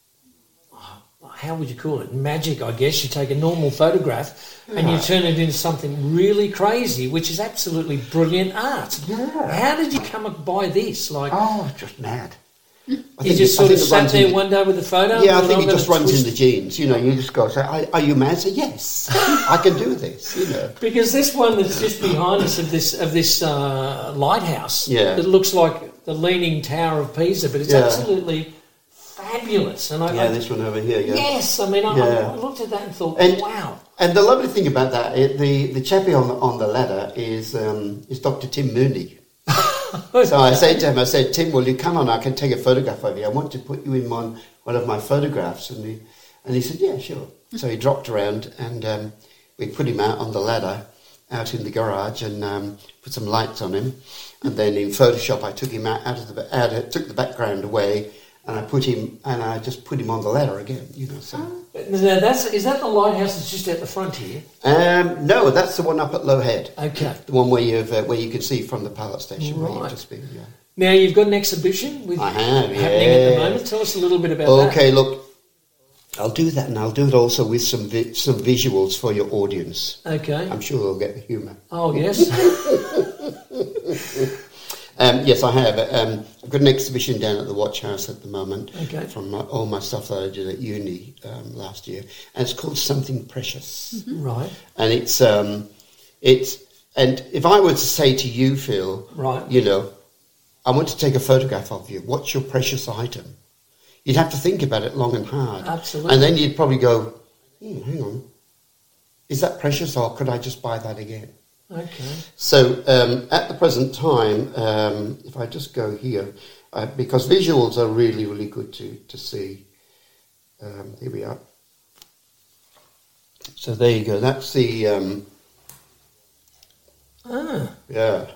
oh, how would you call it, magic, I guess. You take a normal photograph and you Yeah. turn it into something really crazy, which is absolutely brilliant art. Yeah. How did you come by this? Like, oh, just mad. I you think just it- I sort of think it sat runs there in- one day with a photo? Yeah, I and think I'm it gonna just runs twist- in the genes. You know, you just go, say, are, are you mad? Say, yes, I can do this, you know. Because this one that's just behind us of this of this uh, lighthouse, Yeah. that looks like the Leaning Tower of Pisa, but it's Yeah. absolutely fabulous. And I, Yeah, I, this one over here, yeah. yes, I mean, I, Yeah. I looked at that and thought, And- wow. And the lovely thing about that, it, the, the chappie on the, on the ladder is um, is Doctor Tim Mooney. So I said to him, I said, Tim, will you come on? I can take a photograph of you. I want to put you in one, one of my photographs. And he, and he said, yeah, sure. So he dropped around and um, we put him out on the ladder, out in the garage, and um, put some lights on him. And then in Photoshop, I took him out, out of the out, of- took the background away, and I put him, and I just put him on the ladder again. You know. So Now that's, is that the lighthouse that's just out the front here? um, no, that's the one up at Low Head. Okay. The one where you've uh, where you can see from the pilot station where Right. you've just been. Yeah. Now you've got an exhibition with I have, happening at the yeah. moment. Tell us a little bit about Okay, look, I'll do that, and I'll do it also with some vi- some visuals for your audience. that. Okay. I'm sure they'll get the humour. Oh, yes. Um, yes, I have. Um, I've got an exhibition down at the Watch House at the moment Okay. from my, all my stuff that I did at uni um, last year, and it's called Something Precious. Right. And it's um, it's and if I were to say to you, Phil, Right. you know, I want to take a photograph of you. What's your precious item? You'd have to think about it long and hard. Absolutely. And then you'd probably go, hmm, hang on, is that precious, or could I just buy that again? Okay. So um, at the present time, um, if I just go here, uh, because visuals are really, really good to, to see. Um, here we are. So there you go. That's the, um, Ah, yeah,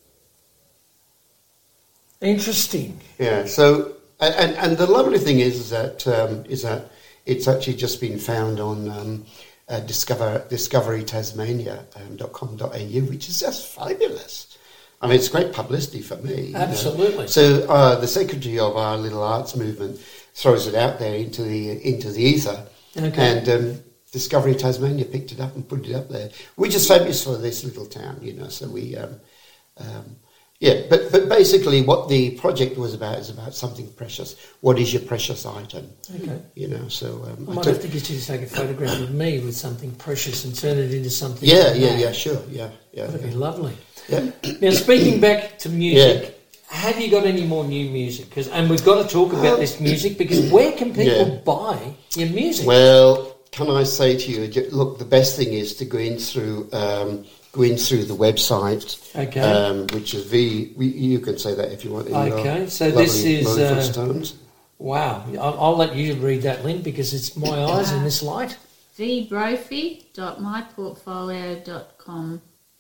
interesting. yeah. So, and, and, and the lovely thing is, is that um, is that it's actually just been found on um, uh, discover discovery tasmania dot com dot a u, which is just fabulous. I mean, it's great publicity for me. you know. Absolutely. So uh, the secretary of our little arts movement throws it out there into the into the ether, Okay. and um, Discovery Tasmania picked it up and put it up there, which is fabulous for this little town, you know. So we, um, um, yeah, but but basically, what the project was about is about something precious. What is your precious item? Okay. You know. So um, I I might took- have to get you to take a photograph of me with something precious and turn it into something. yeah, like yeah, that. yeah, sure, yeah, yeah, That'd yeah. be lovely. yeah. Now, speaking back to music, have you got any more new music? 'Cause- and we've got to talk about this music, because where can people Yeah. buy your music? Well, can I say to you, ju- look, the best thing is to go in through um, go in through the website, Okay. um, which is V. We, you can say that if you want. in your Okay, so this lovely is, Motorful uh, Stones. Wow. I'll, I'll let you read that, Lynn, because it's my eyes in this light. v brophy dot my portfolio dot com.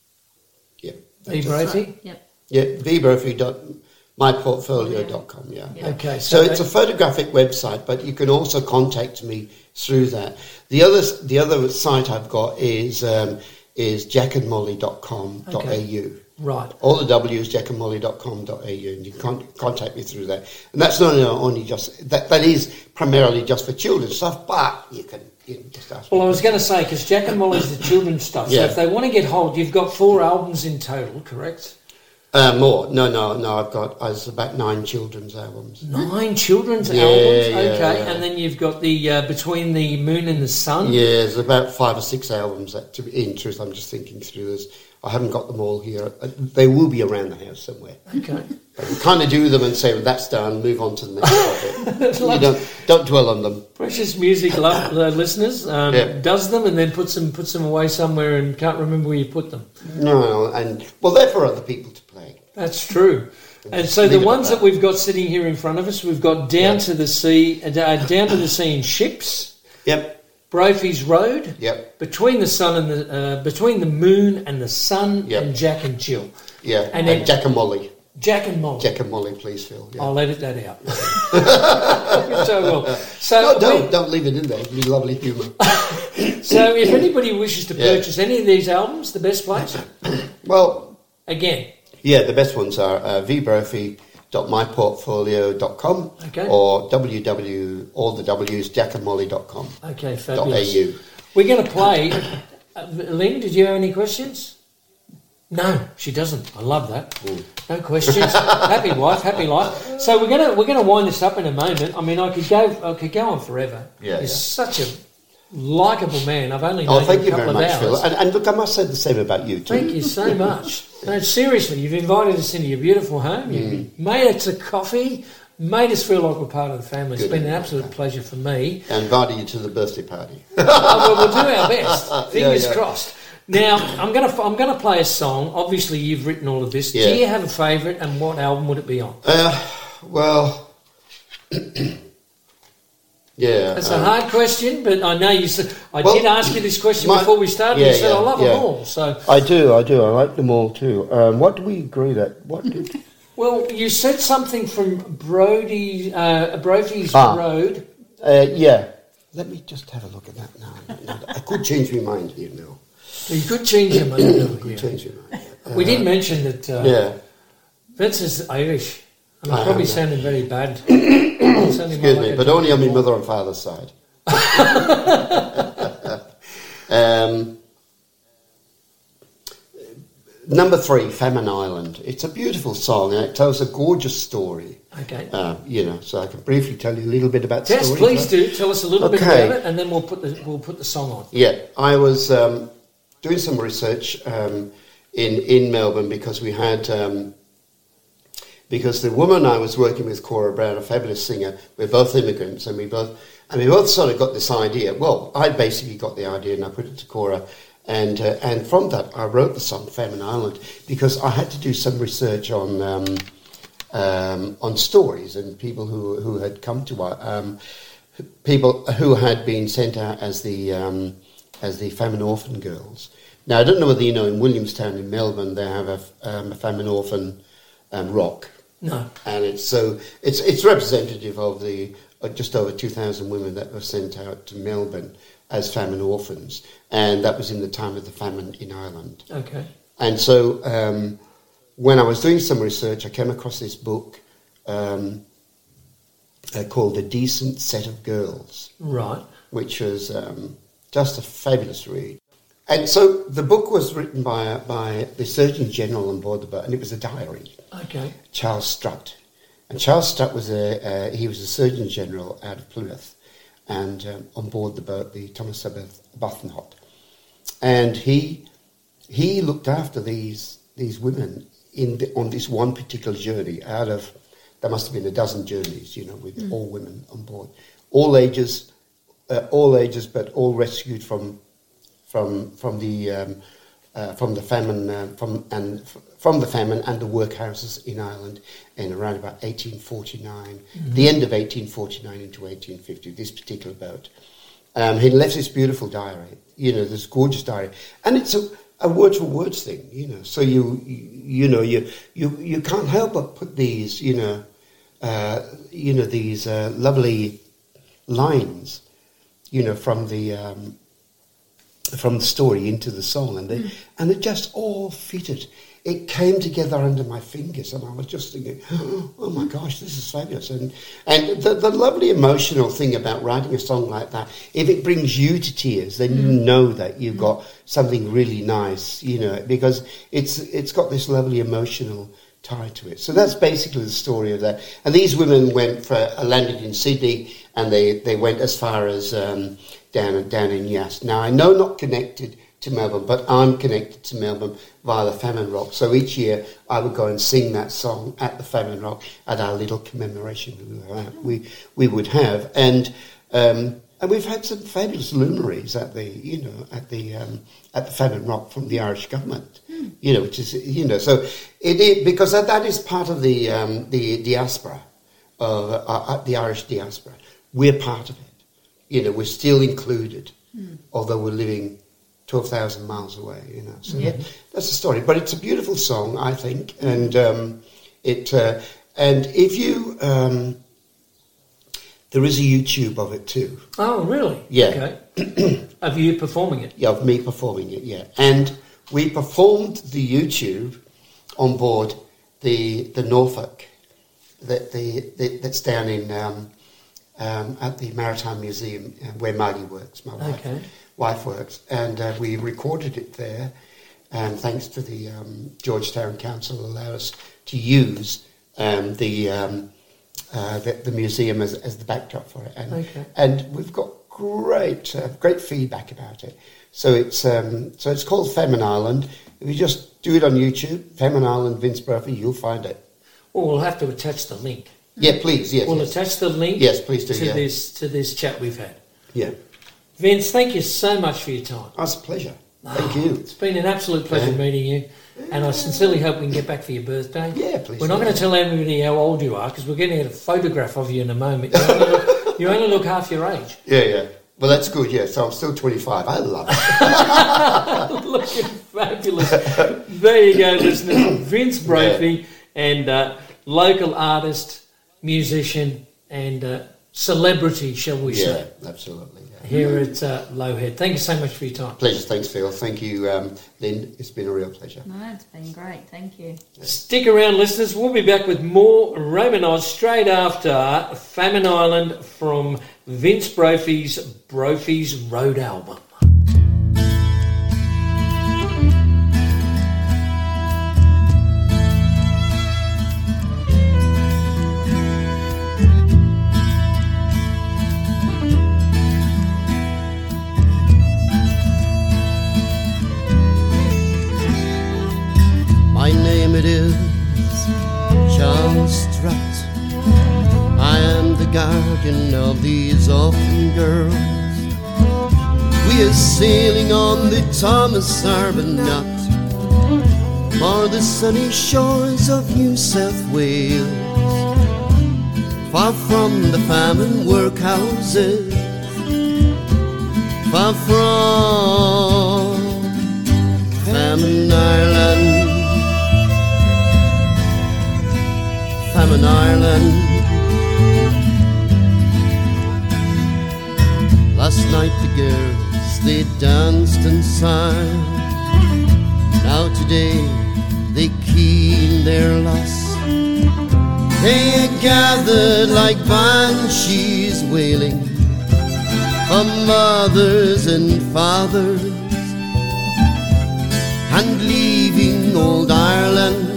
Yeah, Hey, Brophy? Yep. yeah, v brophy dot my portfolio dot com. Yeah. Yeah. Okay. So So, it's a photographic website, but you can also contact me through that. The other the other site I've got is um, is jack and molly dot com dot a u. right. All the W's, jack and molly dot com dot a u, and you can con- contact me through that. And that's not only just that that is primarily just for children's stuff, but you can, you can just ask. Well, I me. was going to say, because Jack and Molly's the children's stuff. So Yeah. if they want to get hold, you've got four albums in total, correct? Uh, more? No, no, no. I've got uh, it's about nine children's albums. Nine children's Yeah, albums, yeah, okay, yeah. and then you've got the uh, Between the Moon and the Sun. Yeah, there's about five or six albums. That, to, in truth, I'm just thinking through this. I haven't got them all here. Uh, They will be around the house somewhere. Okay. But you kind of do them and say, well, that's done, move on to the next project. You don't, don't dwell on them. Precious Music lo- uh, listeners um, Yeah. does them and then puts them puts them away somewhere and can't remember where you put them. No, and, well, they're for other people to play. That's true. And so Leave the it at ones that. that. we've got sitting here in front of us, we've got Down Yeah. to the Sea, uh, Down to the Sea in Ships, Yep, Brophy's Road, yep, Between the Sun and the uh, Between the Moon and the Sun, Yep. and Jack and Jill. yeah. And And, then- Jack and Molly. Jack and Molly. Jack and Molly, please, Phil. Yeah. I'll edit that out. so well. So, No, don't, we- don't leave it in there. It'll be lovely humour. so if anybody wishes to Yeah. purchase any of these albums, the best place, Well, again, yeah, the best ones are uh, v brophy dot my portfolio dot com Okay. or www, all the W's, jack and molly dot com okay, dot fabulous. a u. We're going to play. Uh, Lynn, did you have any questions? No, she doesn't. I love that. Mm. No questions. Happy wife, happy life. So we're gonna we're gonna wind this up in a moment. I mean, I could go I could go on forever. Yeah, He's yeah. such a likable man. I've only Oh, known thank him you a very couple much, of Phil. hours. And, and look, I must say the same about you too. Thank you so much. No, seriously, you've invited us into your beautiful home. You've Mm. made us a coffee. made us feel like we're part of the family. It's Good. been an absolute pleasure for me. And invited you to the birthday party. Oh, well, we'll do our best. Fingers yeah. crossed. Now, I'm going to I'm going to play a song. Obviously, you've written all of this. Yeah. Do you have a favourite, and what album would it be on? Uh, well, yeah. That's um, a hard question, but I know you said I well, did ask you this question my- before we started. yeah, you said I yeah, love yeah. them all. So, I do, I do. I like them all too. Um, what do we agree that? What did, well, you said something from Brody uh, Brophy's Ah. Road. uh, yeah. Let me just have a look at that now. I could change my mind here now. You could change your mind. I could change my mind. Uh, We did mention that uh, Yeah. Vince is Irish. And I I'm probably am, yeah. sounding very bad. Excuse Excuse me, but only on my mother and father's side. um, number three, Famine Island. It's a beautiful song and it tells a gorgeous story. Okay. Uh, you know, so I can briefly tell you a little bit about the Yes, story. please do. Tell us a little bit Okay. about it, and then we'll put the we'll put the song on. Yeah, I was um, doing some research um, in in Melbourne because we had um, because the woman I was working with, Cora Brown, a fabulous singer, we're both immigrants, and we both and we both sort of got this idea. Well, I basically got the idea, and I put it to Cora, and uh, and from that I wrote the song Famine Island because I had to do some research on. Um, um, on stories and people who who had come to our um, people who had been sent out as the um, as the famine orphan girls. Now I don't know whether you know in Williamstown in Melbourne they have a, um, a famine orphan um, rock, No. and it's so it's it's representative of the uh, just over two thousand women that were sent out to Melbourne as famine orphans, and that was in the time of the famine in Ireland. Okay. And so um, when I was doing some research, I came across this book um, uh, called A Decent Set of Girls, Right. which was um, just a fabulous read. And so the book was written by by the Surgeon General on board the boat, and it was a diary, Okay. Charles Strutt. And Charles Strutt was a uh, he was a Surgeon General out of Plymouth, and um, on board the boat, the Thomas Arbuthnot, and he he looked after these these women in the, on this one particular journey. Out of there must have been a dozen journeys, you know, with mm. all women on board, all ages, uh, all ages, but all rescued from from from the um, uh, from the famine uh, from and f- from the famine and the workhouses in Ireland in around about eighteen forty-nine, mm-hmm. the end of eighteen forty-nine into eighteen fifty. This particular boat, um, he left this beautiful diary, you know, this gorgeous diary, and it's a a word for words thing, you know. So you, you, you know, you, you, you can't help but put these, you know, uh, you know, these uh, lovely lines, you know, from the um, from the story into the song, and they mm. and it just all fitted. It came together under my fingers, and I was just thinking, "Oh my gosh, this is fabulous!" And and the, the lovely emotional thing about writing a song like that, if it brings you to tears, then mm. you know that you've mm. got something really nice, you know, because it's it's got this lovely emotional tie to it. So that's basically the story of that. And these women went for uh, landed in Sydney, and they, they went as far as um, down down in Yass. Now I know not connected to Melbourne, but I'm connected to Melbourne via the Famine Rock. So each year I would go and sing that song at the Famine Rock at our little commemoration we we would have, and um, and we've had some fabulous luminaries at the you know at the um, at the Famine Rock from the Irish government, mm. you know, which is you know so it, it because that, that is part of the um, the diaspora, of uh, the Irish diaspora. We're part of it, you know. We're still included, mm. although we're living twelve thousand miles away, you know. So yeah. that, that's the story. But it's a beautiful song, I think. And um, it uh, and if you... Um, there is a YouTube of it too. Oh, really? Yeah. Okay. Of you performing it? Yeah, of me performing it, yeah. And we performed the YouTube on board the the Norfolk that the, the that's down in... Um, um, at the Maritime Museum uh, where Margie works, my wife. Okay. wife works, and uh, we recorded it there, and thanks to the um, Georgetown Council allowed us to use um, the, um, uh, the the museum as, as the backdrop for it, and okay. and we've got great uh, great feedback about it. So it's um, so it's called Famine Island. If you just do it on YouTube, Famine Island, Vince Brophy, you'll find it. Well, we'll have to attach the link. Yeah, please, yes. We'll yes. attach the link Yes, please do, to yeah. this to this chat we've had. Yeah. Vince, thank you so much for your time. Oh, it's a pleasure. Thank you. It's been an absolute pleasure Yeah. meeting you, and I sincerely hope we can get back for your birthday. Yeah, please. We're not going to tell anybody how old you are because we're going to get a photograph of you in a moment. You only look, you only look half your age. Yeah, yeah. Well, that's good, yeah. So I'm still twenty-five. I love it. Looking fabulous. There you go, listeners. Vince Brophy, and uh, local artist, musician, and uh, celebrity, shall we Yeah, say, absolutely. Yeah. here at uh, Lowhead. Thank you so much for your time. Pleasure. Thanks, Phil. Thank you, um, Lynn. It's been a real pleasure. No, it's been great. Thank you. Stick around, listeners. We'll be back with more Roman Oz straight after Famine Island from Vince Brophy's Brophy's Road album. My name it is Charles Strutt. I am the guardian of these orphan girls. We are sailing on the Thomas Arbuthnot for the sunny shores of New South Wales, far from the famine workhouses, far from famine Ireland. Famine Ireland. Last night the girls, they danced and sang. Now today they keen their loss. They gathered like banshees wailing for mothers and fathers, and leaving old Ireland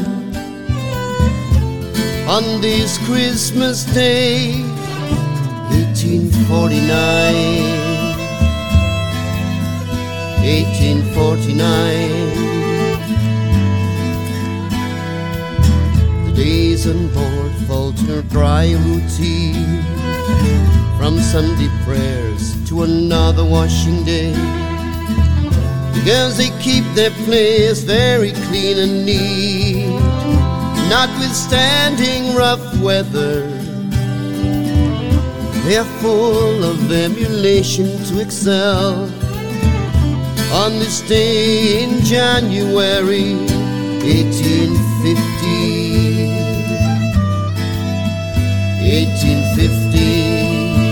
on this Christmas Day, eighteen forty-nine, eighteen forty-nine. The days on board falter dry routine, from Sunday prayers to another washing day. The girls, they keep their place very clean and neat, notwithstanding rough weather. They are full of emulation to excel on this day in January eighteen fifty, eighteen fifty.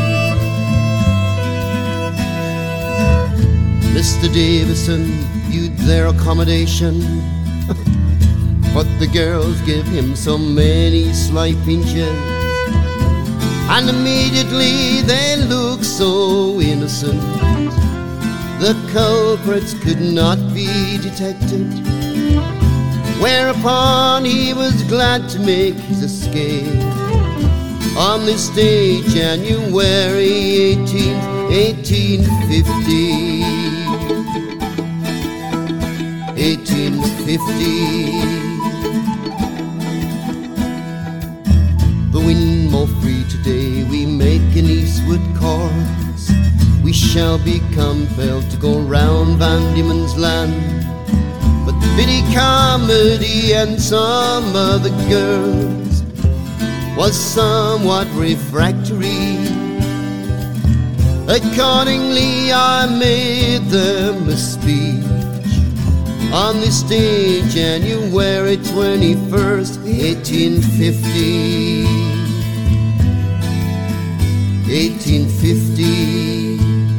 Mister Davison viewed their accommodation, but the girls give him so many sly pinches, and immediately they look so innocent. The culprits could not be detected, whereupon he was glad to make his escape on this day, January eighteenth, eighteen fifty, eighteen fifty. The wind more free today, we make an eastward course. We shall be compelled to go round Van Diemen's Land, but Biddy Carmody and some other girls was somewhat refractory. Accordingly I made them a speech on this day, January twenty-first, eighteen fifty, eighteen fifty.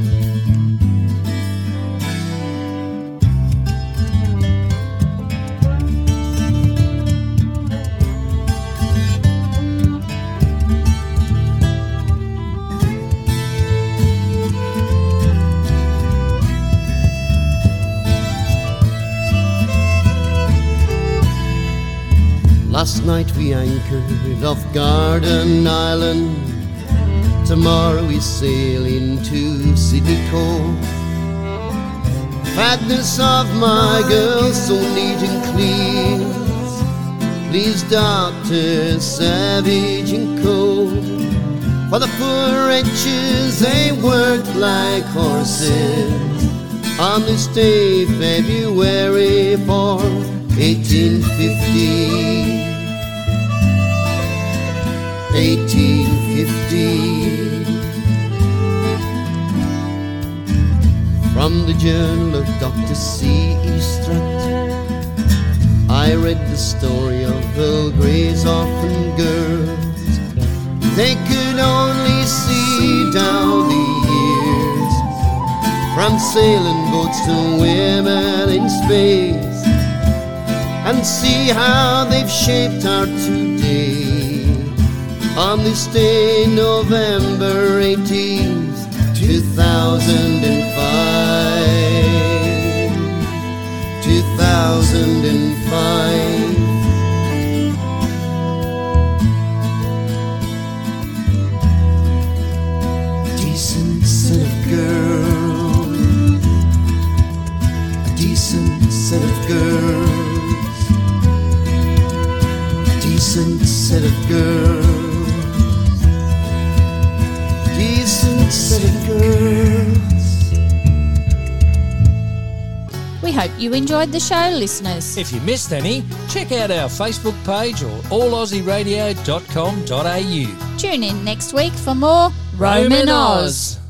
Last night we anchored off Garden Island. Tomorrow we sail into Sydney Cove. Fatness of my girl, so neat and clean, these doctors savage and cold. For the poor wretches, they worked like horses on this day, February fourth, eighteen fifty. eighteen fifty. From the journal of Doctor C E Strutt, I read the story of Earl Grey's orphan girls. They could only see down the years, from sailing boats to women in space, and see how they've shaped our today. On this day, November eighteenth, two thousand five, two thousand five. Decent set of girls, a decent set of girls, a decent set of girls, decent set of girls. We hope you enjoyed the show, listeners. If you missed any, check out our Facebook page or all aussie radio dot com dot a u. Tune in next week for more Roman Oz.